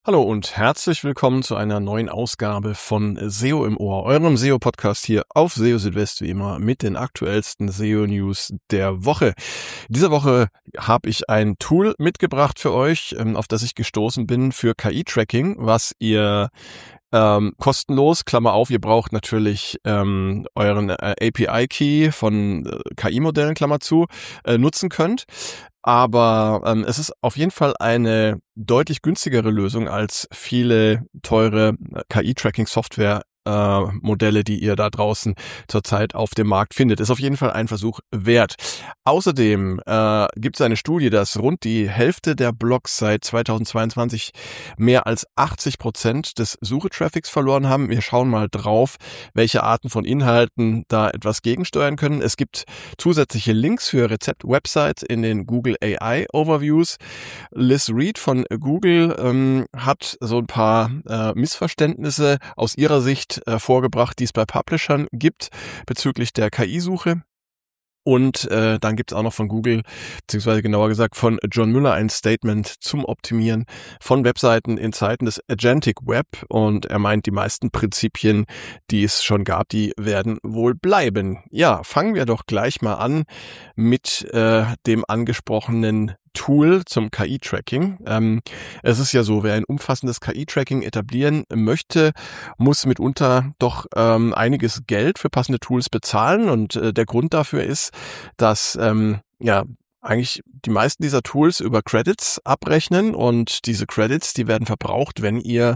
Hallo und herzlich willkommen zu einer neuen Ausgabe von SEO im Ohr, eurem SEO-Podcast hier auf SEO Südwest, wie immer mit den aktuellsten SEO-News der Woche. Diese Woche habe ich ein Tool mitgebracht für euch, auf das ich gestoßen bin für KI-Tracking, was ihr kostenlos, Klammer auf, ihr braucht natürlich euren API-Key von KI-Modellen, Klammer zu, nutzen könnt. Aber es ist auf jeden Fall eine deutlich günstigere Lösung als viele teure KI-Tracking-Software Modelle, die ihr da draußen zurzeit auf dem Markt findet. Ist auf jeden Fall ein Versuch wert. Außerdem gibt es eine Studie, dass rund die Hälfte der Blogs seit 2022 mehr als 80% des Suchetraffics verloren haben. Wir schauen mal drauf, welche Arten von Inhalten da etwas gegensteuern können. Es gibt zusätzliche Links für Rezept-Websites in den Google AI Overviews. Liz Reed von Google hat so ein paar Missverständnisse aus ihrer Sicht vorgebracht, die es bei Publishern gibt bezüglich der KI-Suche. Und dann gibt es auch noch von Google, beziehungsweise genauer gesagt von John Mueller, ein Statement zum Optimieren von Webseiten in Zeiten des Agentic Web. Und er meint, die meisten Prinzipien, die es schon gab, die werden wohl bleiben. Ja, fangen wir doch gleich mal an mit dem angesprochenen Tool zum KI-Tracking. Es ist ja so, wer ein umfassendes KI-Tracking etablieren möchte, muss mitunter doch einiges Geld für passende Tools bezahlen. Und der Grund dafür ist, dass eigentlich die meisten dieser Tools über Credits abrechnen, und diese Credits, die werden verbraucht, wenn ihr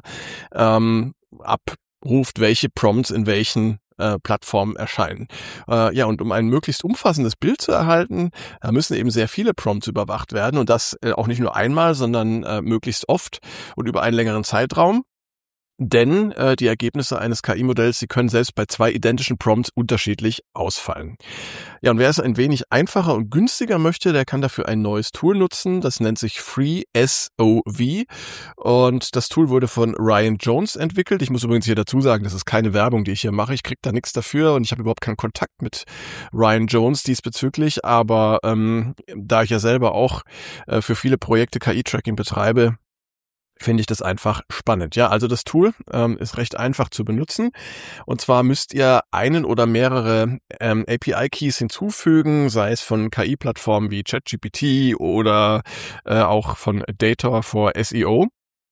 abruft, welche Prompts in welchen Plattformen erscheinen. Und um ein möglichst umfassendes Bild zu erhalten, müssen eben sehr viele Prompts überwacht werden, und das auch nicht nur einmal, sondern möglichst oft und über einen längeren Zeitraum. Denn die Ergebnisse eines KI-Modells, die können selbst bei zwei identischen Prompts unterschiedlich ausfallen. Ja, und wer es ein wenig einfacher und günstiger möchte, der kann dafür ein neues Tool nutzen. Das nennt sich FreeSOV. Und das Tool wurde von Ryan Jones entwickelt. Ich muss übrigens hier dazu sagen, das ist keine Werbung, die ich hier mache. Ich kriege da nichts dafür und ich habe überhaupt keinen Kontakt mit Ryan Jones diesbezüglich. Aber da ich ja selber auch für viele Projekte KI-Tracking betreibe, finde ich das einfach spannend. Ja, also das Tool ist recht einfach zu benutzen. Und zwar müsst ihr einen oder mehrere API-Keys hinzufügen, sei es von KI-Plattformen wie ChatGPT oder auch von Data for SEO.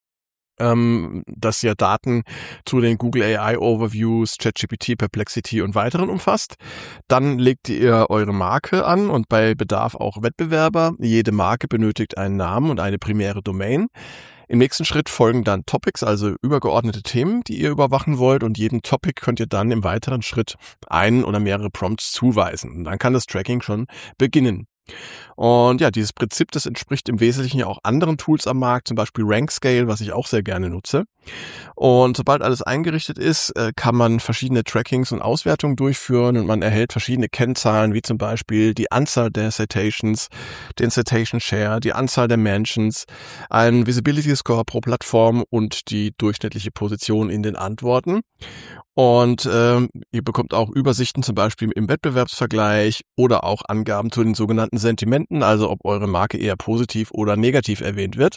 Das ja Daten zu den Google AI Overviews, ChatGPT, Perplexity und weiteren umfasst. Dann legt ihr eure Marke an und bei Bedarf auch Wettbewerber. Jede Marke benötigt einen Namen und eine primäre Domain. Im nächsten Schritt folgen dann Topics, also übergeordnete Themen, die ihr überwachen wollt, und jedem Topic könnt ihr dann im weiteren Schritt einen oder mehrere Prompts zuweisen. Und dann kann das Tracking schon beginnen. Und ja, dieses Prinzip, das entspricht im Wesentlichen ja auch anderen Tools am Markt, zum Beispiel RankScale, was ich auch sehr gerne nutze. Und sobald alles eingerichtet ist, kann man verschiedene Trackings und Auswertungen durchführen, und man erhält verschiedene Kennzahlen, wie zum Beispiel die Anzahl der Citations, den Citation Share, die Anzahl der Mentions, einen Visibility Score pro Plattform und die durchschnittliche Position in den Antworten. Und ihr bekommt auch Übersichten, zum Beispiel im Wettbewerbsvergleich, oder auch Angaben zu den sogenannten Sentimenten, also ob eure Marke eher positiv oder negativ erwähnt wird.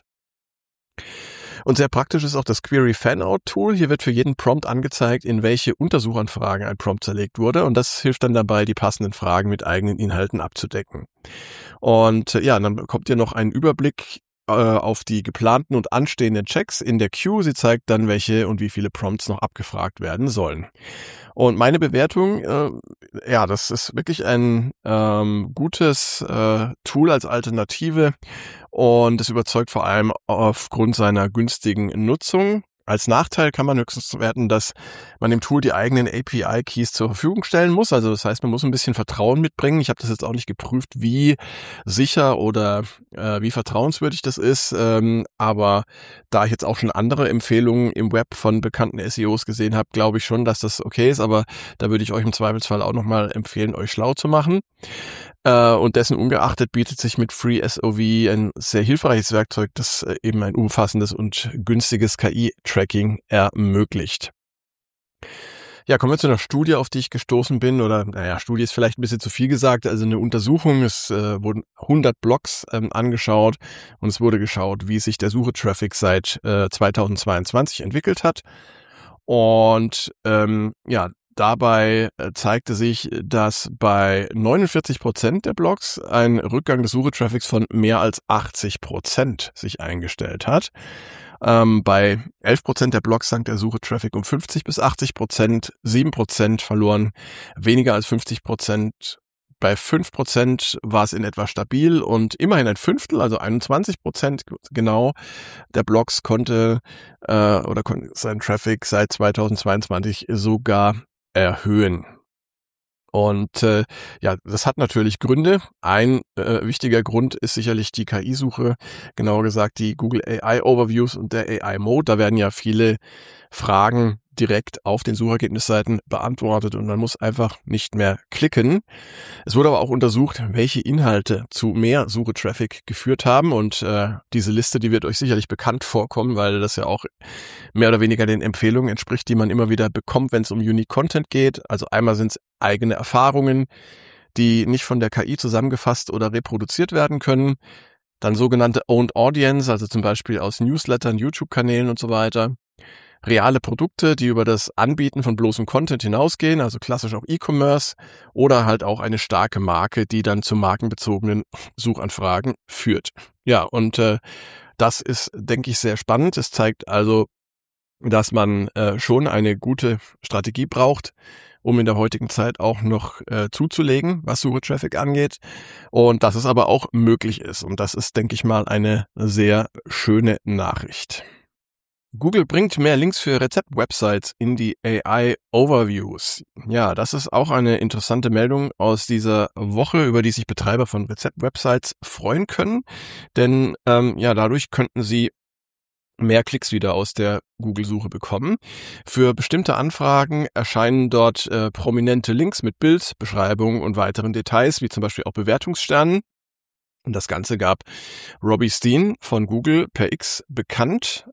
Und sehr praktisch ist auch das Query Fanout Tool. Hier wird für jeden Prompt angezeigt, in welche Untersuchanfragen ein Prompt zerlegt wurde, und das hilft dann dabei, die passenden Fragen mit eigenen Inhalten abzudecken. Und dann bekommt ihr noch einen Überblick auf die geplanten und anstehenden Checks in der Queue. Sie zeigt dann, welche und wie viele Prompts noch abgefragt werden sollen. Und meine Bewertung, das ist wirklich ein gutes Tool als Alternative, und es überzeugt vor allem aufgrund seiner günstigen Nutzung. Als Nachteil kann man höchstens werten, dass man dem Tool die eigenen API-Keys zur Verfügung stellen muss. Also das heißt, man muss ein bisschen Vertrauen mitbringen. Ich habe das jetzt auch nicht geprüft, wie sicher oder wie vertrauenswürdig das ist. Aber da ich jetzt auch schon andere Empfehlungen im Web von bekannten SEOs gesehen habe, glaube ich schon, dass das okay ist. Aber da würde ich euch im Zweifelsfall auch nochmal empfehlen, euch schlau zu machen. Und dessen ungeachtet bietet sich mit FreeSOV ein sehr hilfreiches Werkzeug, das eben ein umfassendes und günstiges KI-Tracking ermöglicht. Ja, kommen wir zu einer Studie, auf die ich gestoßen bin, oder naja, Studie ist vielleicht ein bisschen zu viel gesagt, also eine Untersuchung. Es wurden 100 Blogs angeschaut und es wurde geschaut, wie sich der Suchetraffic seit 2022 entwickelt hat. Und dabei zeigte sich, dass bei 49% der Blogs ein Rückgang des Suchetraffics von mehr als 80% sich eingestellt hat. Bei 11% der Blogs sank der Suchetraffic um 50-80%, 7% verloren weniger als 50%. Bei 5% war es in etwa stabil und immerhin ein Fünftel, also 21% genau, der Blogs konnte seinen Traffic seit 2022 sogar erhöhen. Und das hat natürlich Gründe. Ein wichtiger Grund ist sicherlich die KI-Suche, genauer gesagt die Google AI Overviews und der AI Mode. Da werden ja viele Fragen direkt auf den Suchergebnisseiten beantwortet und man muss einfach nicht mehr klicken. Es wurde aber auch untersucht, welche Inhalte zu mehr Suchetraffic geführt haben und diese Liste, die wird euch sicherlich bekannt vorkommen, weil das ja auch mehr oder weniger den Empfehlungen entspricht, die man immer wieder bekommt, wenn es um Unique Content geht. Also einmal sind es eigene Erfahrungen, die nicht von der KI zusammengefasst oder reproduziert werden können. Dann sogenannte Owned Audience, also zum Beispiel aus Newslettern, YouTube-Kanälen und so weiter. Reale Produkte, die über das Anbieten von bloßem Content hinausgehen, also klassisch auch E-Commerce, oder halt auch eine starke Marke, die dann zu markenbezogenen Suchanfragen führt. Ja, und das ist, denke ich, sehr spannend. Es zeigt also, dass man schon eine gute Strategie braucht, um in der heutigen Zeit auch noch zuzulegen, was Suche-Traffic angeht. Und dass es aber auch möglich ist. Und das ist, denke ich mal, eine sehr schöne Nachricht. Google bringt mehr Links für Rezept-Websites in die AI-Overviews. Ja, das ist auch eine interessante Meldung aus dieser Woche, über die sich Betreiber von Rezept-Websites freuen können. Denn dadurch könnten sie mehr Klicks wieder aus der Google-Suche bekommen. Für bestimmte Anfragen erscheinen dort prominente Links mit Bild, Beschreibung und weiteren Details, wie zum Beispiel auch Bewertungssternen. Und das Ganze gab Robbie Steen von Google per X bekannt.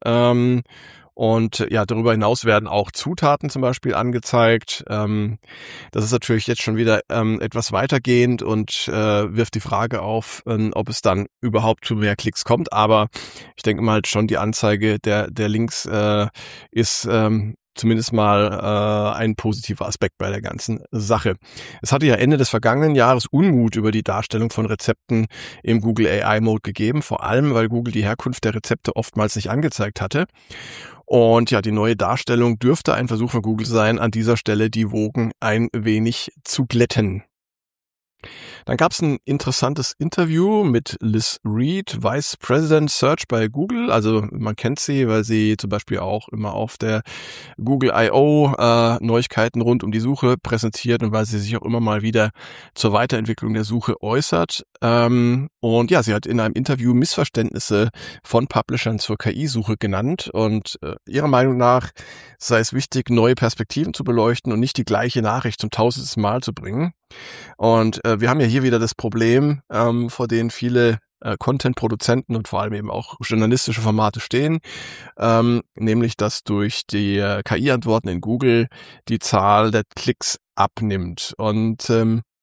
Darüber hinaus werden auch Zutaten zum Beispiel angezeigt. Das ist natürlich jetzt schon wieder etwas weitergehend und wirft die Frage auf, ob es dann überhaupt zu mehr Klicks kommt. Aber ich denke mal schon, die Anzeige der Links ist zumindest mal ein positiver Aspekt bei der ganzen Sache. Es hatte ja Ende des vergangenen Jahres Unmut über die Darstellung von Rezepten im Google AI Mode gegeben, vor allem weil Google die Herkunft der Rezepte oftmals nicht angezeigt hatte. Und ja, die neue Darstellung dürfte ein Versuch von Google sein, an dieser Stelle die Wogen ein wenig zu glätten. Dann gab es ein interessantes Interview mit Liz Reed, Vice President Search bei Google. Also man kennt sie, weil sie zum Beispiel auch immer auf der Google I.O. Neuigkeiten rund um die Suche präsentiert und weil sie sich auch immer mal wieder zur Weiterentwicklung der Suche äußert. Sie hat in einem Interview Missverständnisse von Publishern zur KI-Suche genannt und ihrer Meinung nach sei es wichtig, neue Perspektiven zu beleuchten und nicht die gleiche Nachricht zum 1000. Mal zu bringen. Und wir haben ja hier wieder das Problem, vor denen viele Content-Produzenten und vor allem eben auch journalistische Formate stehen, nämlich dass durch die KI-Antworten in Google die Zahl der Klicks abnimmt. Und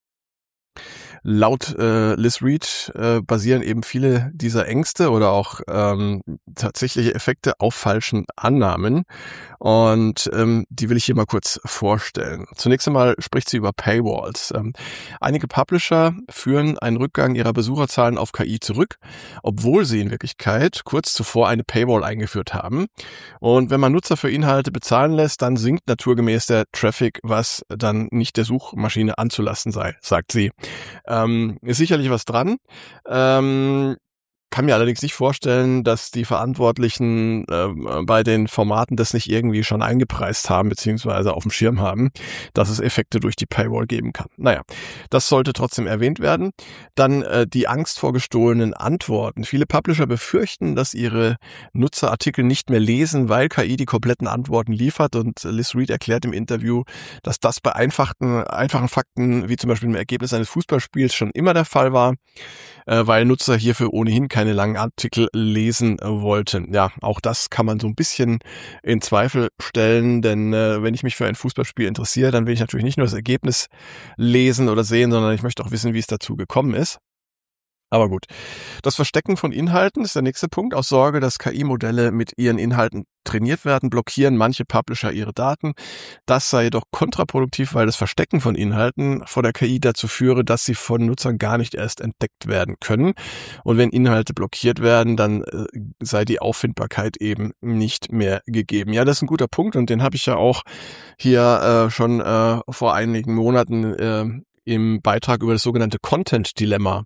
laut Liz Reed basieren eben viele dieser Ängste oder auch tatsächliche Effekte auf falschen Annahmen. Und die will ich hier mal kurz vorstellen. Zunächst einmal spricht sie über Paywalls. Einige Publisher führen einen Rückgang ihrer Besucherzahlen auf KI zurück, obwohl sie in Wirklichkeit kurz zuvor eine Paywall eingeführt haben. Und wenn man Nutzer für Inhalte bezahlen lässt, dann sinkt naturgemäß der Traffic, was dann nicht der Suchmaschine anzulasten sei, sagt sie. Ist sicherlich was dran. Kann mir allerdings nicht vorstellen, dass die Verantwortlichen bei den Formaten das nicht irgendwie schon eingepreist haben, beziehungsweise auf dem Schirm haben, dass es Effekte durch die Paywall geben kann. Naja, das sollte trotzdem erwähnt werden. Dann die Angst vor gestohlenen Antworten. Viele Publisher befürchten, dass ihre Nutzer Artikel nicht mehr lesen, weil KI die kompletten Antworten liefert. Und Liz Reed erklärt im Interview, dass das bei einfachen Fakten, wie zum Beispiel dem Ergebnis eines Fußballspiels, schon immer der Fall war, weil Nutzer hierfür ohnehin keine langen Artikel lesen wollten. Ja, auch das kann man so ein bisschen in Zweifel stellen, denn wenn ich mich für ein Fußballspiel interessiere, dann will ich natürlich nicht nur das Ergebnis lesen oder sehen, sondern ich möchte auch wissen, wie es dazu gekommen ist. Aber gut. Das Verstecken von Inhalten ist der nächste Punkt. Aus Sorge, dass KI-Modelle mit ihren Inhalten trainiert werden, blockieren manche Publisher ihre Daten. Das sei jedoch kontraproduktiv, weil das Verstecken von Inhalten vor der KI dazu führe, dass sie von Nutzern gar nicht erst entdeckt werden können. Und wenn Inhalte blockiert werden, dann sei die Auffindbarkeit eben nicht mehr gegeben. Ja, das ist ein guter Punkt und den habe ich ja auch hier schon vor einigen Monaten im Beitrag über das sogenannte Content-Dilemma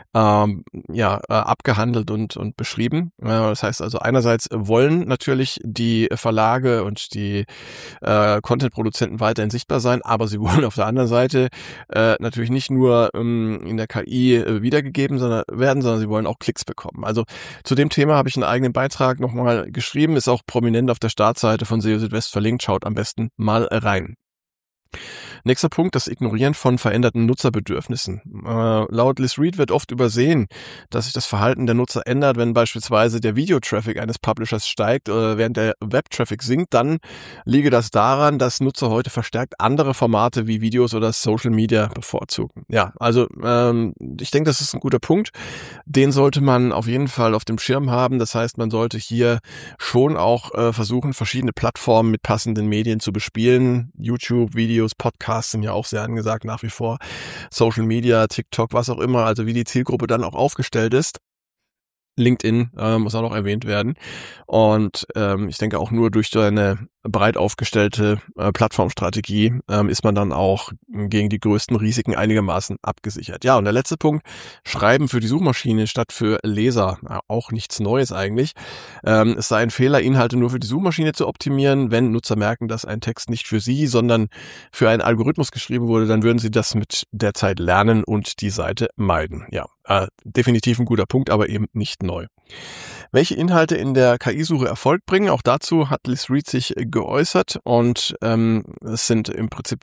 abgehandelt und beschrieben. Das heißt also, einerseits wollen natürlich die Verlage und die Content-Produzenten weiterhin sichtbar sein, aber sie wollen auf der anderen Seite natürlich nicht nur in der KI wiedergegeben sondern sie wollen auch Klicks bekommen. Also zu dem Thema habe ich einen eigenen Beitrag nochmal geschrieben, ist auch prominent auf der Startseite von SEO Südwest verlinkt, schaut am besten mal rein. Nächster Punkt, das Ignorieren von veränderten Nutzerbedürfnissen. Laut Liz Reed wird oft übersehen, dass sich das Verhalten der Nutzer ändert, wenn beispielsweise der Videotraffic eines Publishers steigt oder während der Webtraffic sinkt, dann liege das daran, dass Nutzer heute verstärkt andere Formate wie Videos oder Social Media bevorzugen. Ja, also ich denke, das ist ein guter Punkt. Den sollte man auf jeden Fall auf dem Schirm haben. Das heißt, man sollte hier schon auch versuchen, verschiedene Plattformen mit passenden Medien zu bespielen. YouTube, Videos, Podcasts sind ja auch sehr angesagt nach wie vor. Social Media, TikTok, was auch immer, also wie die Zielgruppe dann auch aufgestellt ist. LinkedIn muss auch noch erwähnt werden. Und ich denke auch nur durch eine breit aufgestellte Plattformstrategie ist man dann auch gegen die größten Risiken einigermaßen abgesichert. Ja, und der letzte Punkt, Schreiben für die Suchmaschine statt für Leser. Ja, auch nichts Neues eigentlich. Es sei ein Fehler, Inhalte nur für die Suchmaschine zu optimieren. Wenn Nutzer merken, dass ein Text nicht für sie, sondern für einen Algorithmus geschrieben wurde, dann würden sie das mit der Zeit lernen und die Seite meiden. Ja, definitiv ein guter Punkt, aber eben nicht neu. Welche Inhalte in der KI-Suche Erfolg bringen, auch dazu hat Liz Reed sich geäußert und es sind im Prinzip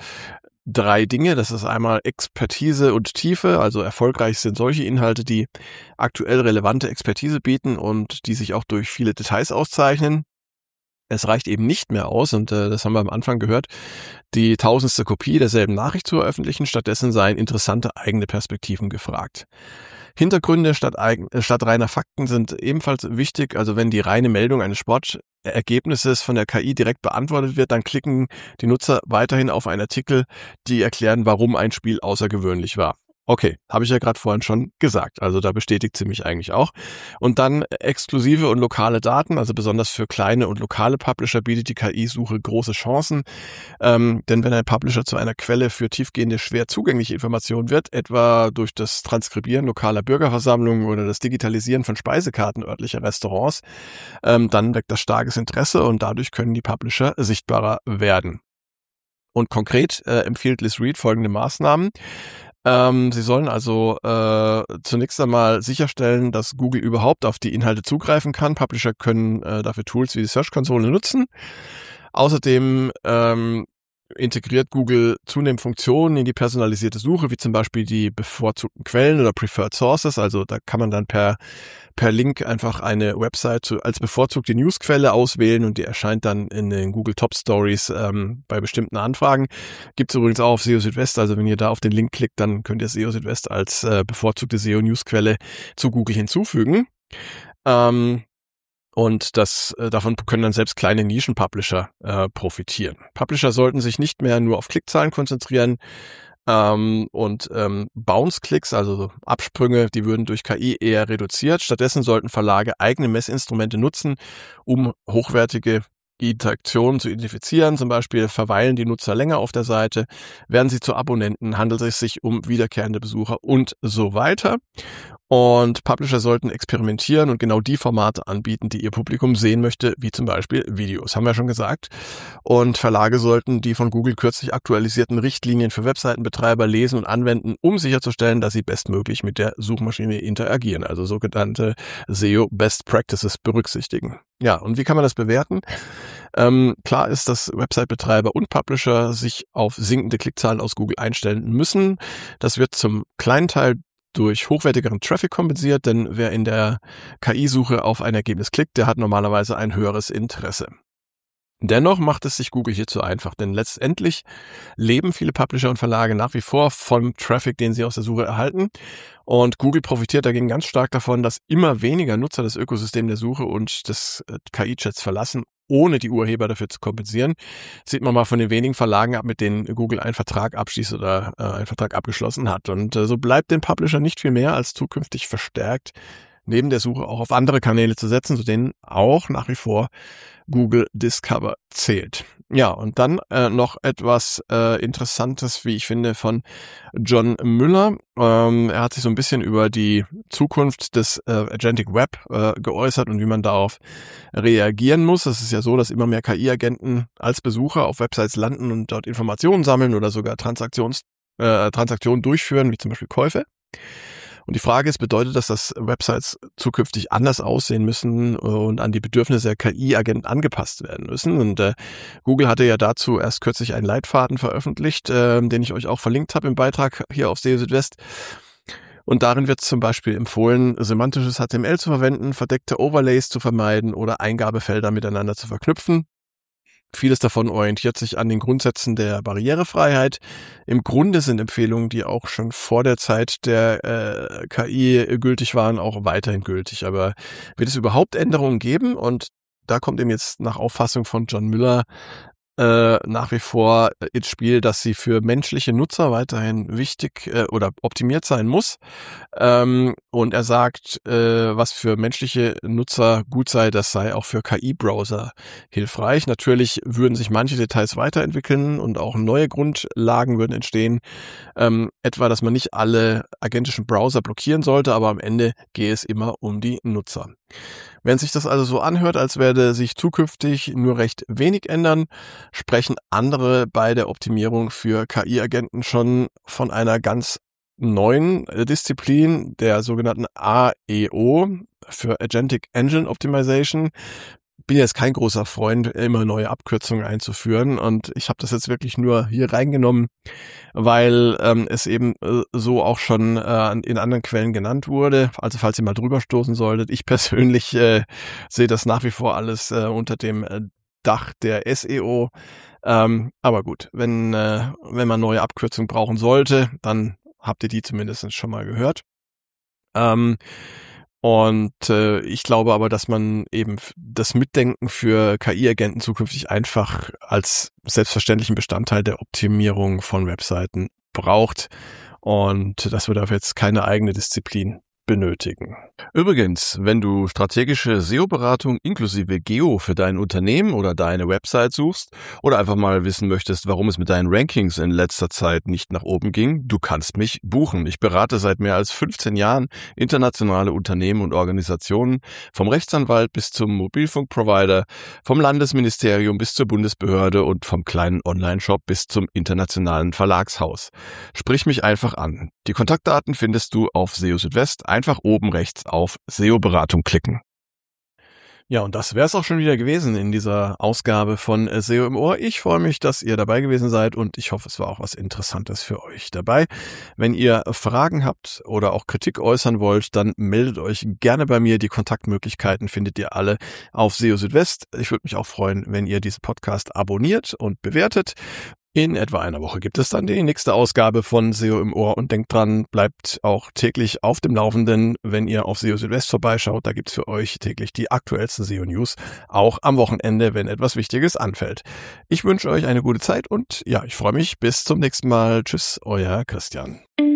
3 Dinge. Das ist einmal Expertise und Tiefe, also erfolgreich sind solche Inhalte, die aktuell relevante Expertise bieten und die sich auch durch viele Details auszeichnen. Es reicht eben nicht mehr aus, und das haben wir am Anfang gehört, die 1000. Kopie derselben Nachricht zu veröffentlichen. Stattdessen seien interessante eigene Perspektiven gefragt. Hintergründe statt reiner Fakten sind ebenfalls wichtig. Also wenn die reine Meldung eines Sportergebnisses von der KI direkt beantwortet wird, dann klicken die Nutzer weiterhin auf einen Artikel, die erklären, warum ein Spiel außergewöhnlich war. Okay, habe ich ja gerade vorhin schon gesagt, also da bestätigt sie mich eigentlich auch. Und dann exklusive und lokale Daten, also besonders für kleine und lokale Publisher bietet die KI-Suche große Chancen. Denn wenn ein Publisher zu einer Quelle für tiefgehende, schwer zugängliche Informationen wird, etwa durch das Transkribieren lokaler Bürgerversammlungen oder das Digitalisieren von Speisekarten örtlicher Restaurants, dann weckt das starkes Interesse und dadurch können die Publisher sichtbarer werden. Und konkret empfiehlt Liz Reed folgende Maßnahmen. Sie sollen also zunächst einmal sicherstellen, dass Google überhaupt auf die Inhalte zugreifen kann. Publisher können dafür Tools wie die Search-Konsole nutzen. Außerdem integriert Google zunehmend Funktionen in die personalisierte Suche, wie zum Beispiel die bevorzugten Quellen oder Preferred Sources. Also da kann man dann per Link einfach eine Website als bevorzugte Newsquelle auswählen und die erscheint dann in den Google Top Stories bei bestimmten Anfragen. Gibt es übrigens auch auf SEO Südwest. Also wenn ihr da auf den Link klickt, dann könnt ihr SEO Südwest als bevorzugte SEO-Newsquelle zu Google hinzufügen. Und davon können dann selbst kleine Nischen-Publisher profitieren. Publisher sollten sich nicht mehr nur auf Klickzahlen konzentrieren und Bounce-Klicks, also Absprünge, die würden durch KI eher reduziert. Stattdessen sollten Verlage eigene Messinstrumente nutzen, um hochwertige Interaktionen zu identifizieren. Zum Beispiel verweilen die Nutzer länger auf der Seite, werden sie zu Abonnenten, handelt es sich um wiederkehrende Besucher und so weiter. Und Publisher sollten experimentieren und genau die Formate anbieten, die ihr Publikum sehen möchte, wie zum Beispiel Videos, haben wir schon gesagt. Und Verlage sollten die von Google kürzlich aktualisierten Richtlinien für Webseitenbetreiber lesen und anwenden, um sicherzustellen, dass sie bestmöglich mit der Suchmaschine interagieren, also sogenannte SEO Best Practices berücksichtigen. Ja, und wie kann man das bewerten? Klar ist, dass Website-Betreiber und Publisher sich auf sinkende Klickzahlen aus Google einstellen müssen. Das wird zum kleinen Teil durch hochwertigeren Traffic kompensiert, denn wer in der KI-Suche auf ein Ergebnis klickt, der hat normalerweise ein höheres Interesse. Dennoch macht es sich Google hier zu einfach, denn letztendlich leben viele Publisher und Verlage nach wie vor vom Traffic, den sie aus der Suche erhalten. Und Google profitiert dagegen ganz stark davon, dass immer weniger Nutzer das Ökosystem der Suche und des KI-Chats verlassen, ohne die Urheber dafür zu kompensieren. Sieht man mal von den wenigen Verlagen ab, mit denen Google einen Vertrag abschließt oder einen Vertrag abgeschlossen hat. Und so bleibt den Publisher nicht viel mehr, als zukünftig verstärkt neben der Suche auch auf andere Kanäle zu setzen, zu denen auch nach wie vor Google Discover zählt. Ja, und dann noch etwas Interessantes, wie ich finde, von John Müller. Er hat sich so ein bisschen über die Zukunft des Agentic Web geäußert und wie man darauf reagieren muss. Es ist ja so, dass immer mehr KI-Agenten als Besucher auf Websites landen und dort Informationen sammeln oder sogar Transaktionen durchführen, wie zum Beispiel Käufe. Und die Frage ist, bedeutet das, dass Websites zukünftig anders aussehen müssen und an die Bedürfnisse der KI-Agenten angepasst werden müssen? Und Google hatte ja dazu erst kürzlich einen Leitfaden veröffentlicht, den ich euch auch verlinkt habe im Beitrag hier auf SEO Südwest. Und darin wird zum Beispiel empfohlen, semantisches HTML zu verwenden, verdeckte Overlays zu vermeiden oder Eingabefelder miteinander zu verknüpfen. Vieles davon orientiert sich an den Grundsätzen der Barrierefreiheit. Im Grunde sind Empfehlungen, die auch schon vor der Zeit der KI gültig waren, auch weiterhin gültig. Aber wird es überhaupt Änderungen geben? Und da kommt eben jetzt nach Auffassung von John Müller nach wie vor ins Spiel, dass sie für menschliche Nutzer weiterhin wichtig oder optimiert sein muss. Und er sagt, was für menschliche Nutzer gut sei, das sei auch für KI-Browser hilfreich. Natürlich würden sich manche Details weiterentwickeln und auch neue Grundlagen würden entstehen. Etwa, dass man nicht alle agentischen Browser blockieren sollte, aber am Ende gehe es immer um die Nutzer. Wenn sich das also so anhört, als werde sich zukünftig nur recht wenig ändern, sprechen andere bei der Optimierung für KI-Agenten schon von einer ganz neuen Disziplin, der sogenannten AEO, für Agentic Engine Optimization. Bin jetzt kein großer Freund, immer neue Abkürzungen einzuführen, und ich habe das jetzt wirklich nur hier reingenommen, weil es eben so auch schon in anderen Quellen genannt wurde. Also falls ihr mal drüber stoßen solltet, ich persönlich sehe das nach wie vor alles unter dem Dach der SEO. Aber gut, wenn man neue Abkürzungen brauchen sollte, dann habt ihr die zumindest schon mal gehört. Ich glaube aber, dass man eben das Mitdenken für KI-Agenten zukünftig einfach als selbstverständlichen Bestandteil der Optimierung von Webseiten braucht und dass wir dafür jetzt keine eigene Disziplin benötigen. Übrigens, wenn du strategische SEO-Beratung inklusive Geo für dein Unternehmen oder deine Website suchst oder einfach mal wissen möchtest, warum es mit deinen Rankings in letzter Zeit nicht nach oben ging, du kannst mich buchen. Ich berate seit mehr als 15 Jahren internationale Unternehmen und Organisationen, vom Rechtsanwalt bis zum Mobilfunkprovider, vom Landesministerium bis zur Bundesbehörde und vom kleinen Online-Shop bis zum internationalen Verlagshaus. Sprich mich einfach an. Die Kontaktdaten findest du auf SEO Südwest. Einfach oben rechts auf SEO-Beratung klicken. Ja, und das wäre es auch schon wieder gewesen in dieser Ausgabe von SEO im Ohr. Ich freue mich, dass ihr dabei gewesen seid, und ich hoffe, es war auch was Interessantes für euch dabei. Wenn ihr Fragen habt oder auch Kritik äußern wollt, dann meldet euch gerne bei mir. Die Kontaktmöglichkeiten findet ihr alle auf SEO Südwest. Ich würde mich auch freuen, wenn ihr diesen Podcast abonniert und bewertet. In etwa einer Woche gibt es dann die nächste Ausgabe von SEO im Ohr, und denkt dran, bleibt auch täglich auf dem Laufenden, wenn ihr auf SEO Südwest vorbeischaut. Da gibt's für euch täglich die aktuellsten SEO-News, auch am Wochenende, wenn etwas Wichtiges anfällt. Ich wünsche euch eine gute Zeit und ja, ich freue mich. Bis zum nächsten Mal. Tschüss, euer Christian.